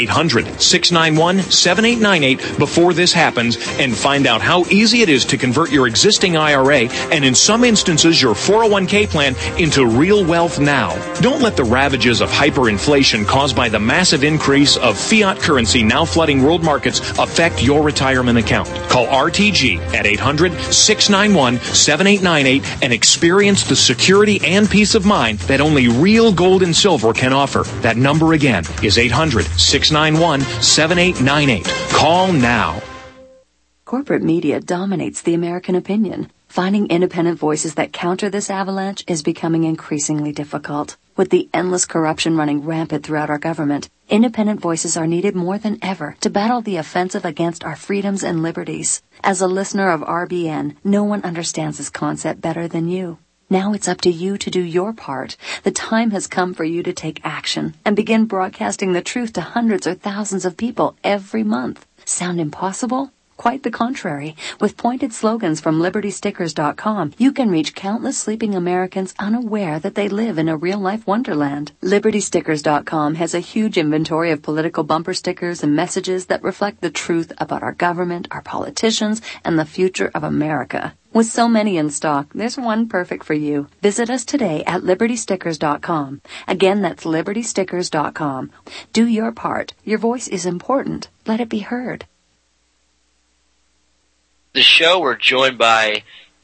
800-691-7898 before this happens, and find out how easy it is to convert your existing IRA and in some instances your 401k plan into real wealth now. Don't let the ravages of hyperinflation caused by the massive increase of fiat currency now flooding world markets affect your retirement account. Call RTG at 800-691-7898 and experience the security and peace of mind that only real gold and silver can offer. That number again is 800-691-7898. Call now. Corporate media dominates the American opinion. Finding independent voices that counter this avalanche is becoming increasingly difficult. With the endless corruption running rampant throughout our government, independent voices are needed more than ever to battle the offensive against our freedoms and liberties. As a listener of RBN, no one understands this concept better than you. Now it's up to you to do your part. The time has come for you to take action and begin broadcasting the truth to hundreds or thousands of people every month. Sound impossible? Quite the contrary. With pointed slogans from LibertyStickers.com, you can reach countless sleeping Americans unaware that they live in a real-life wonderland. LibertyStickers.com has a huge inventory of political bumper stickers and messages that reflect the truth about our government, our politicians, and the future of America. With so many in stock, there's one perfect for you. Visit us today at LibertyStickers.com. Again, that's LibertyStickers.com. Do your part. Your voice is important. Let it be heard. The show, we're joined by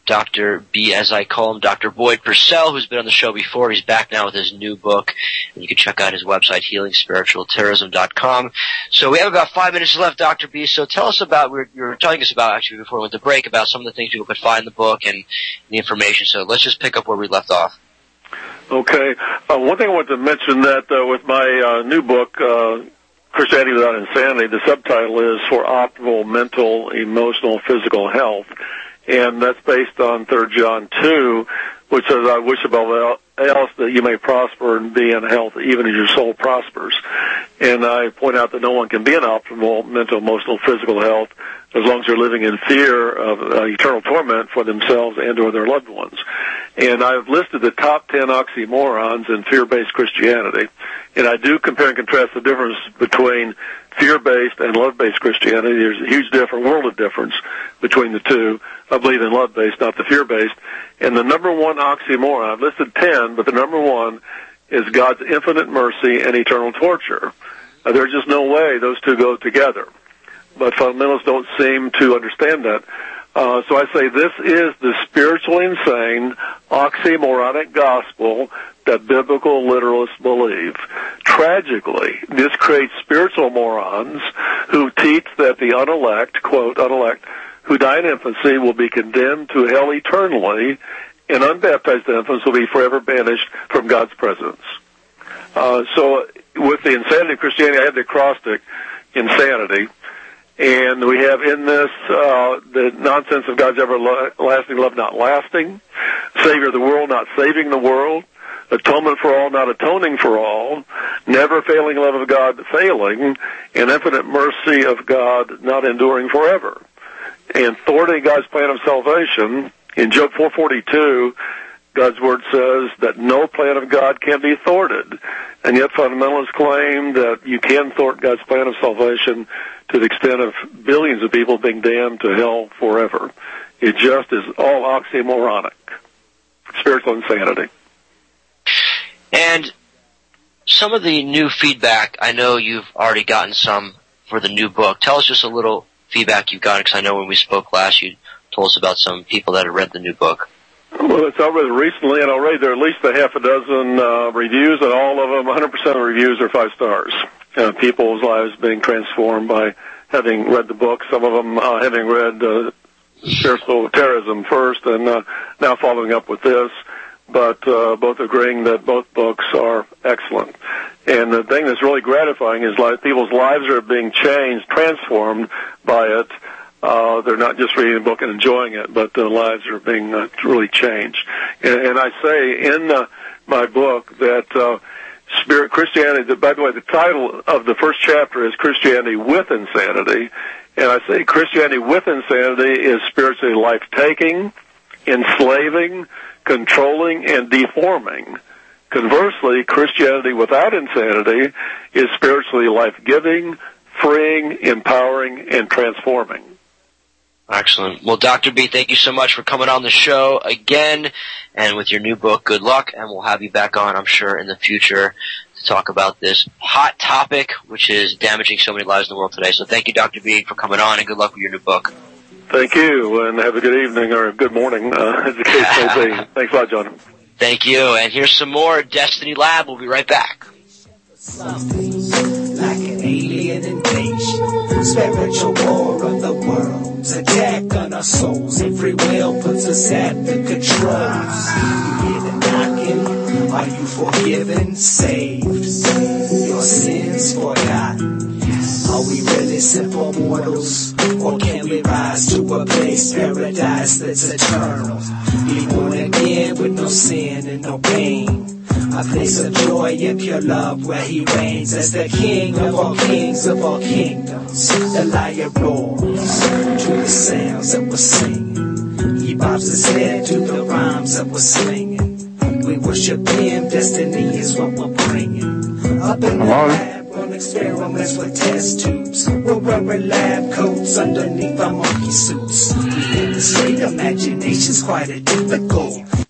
Dr. B, as I call him, Dr. Boyd Purcell, who's been on the show before. He's back now with his new book, and you can check out his website, healingspiritualterrorism.com. So we have about 5 minutes left, Dr. B, so tell us about, you were telling us about, actually, before we went to break, about some of the things people could find in the book and the information, so let's just pick up where we left off. Okay. One thing I wanted to mention that with my new book, Christianity Without Insanity, the subtitle is For Optimal Mental, Emotional, Physical Health. And that's based on 3 John 2, which says, I wish above all else that you may prosper and be in health even as your soul prospers. And I point out that no one can be in optimal mental, emotional, physical health as long as they're living in fear of eternal torment for themselves and or their loved ones. And I've listed the top 10 oxymorons in fear-based Christianity. And I do compare and contrast the difference between fear-based and love-based Christianity. There's a huge world of difference between the two. I believe in love-based, not the fear-based. And the number one oxymoron, I've listed 10, but the number one is God's infinite mercy and eternal torture. There's just no way those two go together. But fundamentalists don't seem to understand that. So I say this is the spiritually insane, oxymoronic gospel that biblical literalists believe. Tragically, this creates spiritual morons who teach that the unelect, quote, unelect, who die in infancy will be condemned to hell eternally, and unbaptized infants will be forever banished from God's presence. So with the insanity of Christianity, I have the acrostic, insanity. And we have in this the nonsense of God's everlasting love not lasting, Savior of the world not saving the world, atonement for all not atoning for all, never failing love of God failing, and infinite mercy of God not enduring forever. And thwarting God's plan of salvation, in Job 4:42, God's word says that no plan of God can be thwarted. And yet fundamentalists claim that you can thwart God's plan of salvation to the extent of billions of people being damned to hell forever. It just is all oxymoronic. Spiritual insanity. And some of the new feedback, I know you've already gotten some for the new book. Tell us just a little feedback you've gotten, because I know when we spoke last, you told us about some people that had read the new book. Well, it's already recently, and already there are at least a half a dozen reviews, and all of them, 100% of the reviews are 5 stars. People's lives being transformed by having read the book, some of them having read Spiritual Terrorism first, and now following up with this, but both agreeing that both books are excellent. And the thing that's really gratifying is people's lives are being changed, transformed by it. They're not just reading the book and enjoying it, but their lives are being really changed. And I say in my book that Christianity, by the way, the title of the first chapter is Christianity with Insanity. And I say Christianity with Insanity is spiritually life-taking, enslaving, controlling, and deforming. Conversely, Christianity without insanity is spiritually life-giving, freeing, empowering, and transforming. Excellent. Well, Dr. B, thank you so much for coming on the show again. And with your new book, good luck. And we'll have you back on, I'm sure, in the future to talk about this hot topic, which is damaging so many lives in the world today. So thank you, Dr. B, for coming on, and good luck with your new book. Thank you, and have a good evening or good morning, as the case may be. Thanks a lot, John. Thank you. And here's some more Destiny Lab. We'll be right back. Something like an alien invasion, spiritual war of the world's attack on our souls, and free will puts us at the controls. You hear the knocking, are you forgiven, saved, your sins forgotten? Are we really simple mortals, or can we rise to a place, paradise that's eternal? Be born again with no sin and no pain, a place of joy and pure love where he reigns as the king of all kings of all kingdoms. The lion roars to the sounds that we're singing. He bobs his head to the rhymes that we're slinging. We worship him, destiny is what we're bringing. Up in the lab, run experiments with test tubes. We're wearing lab coats underneath our monkey suits. We in the state, imagination's quite a difficult.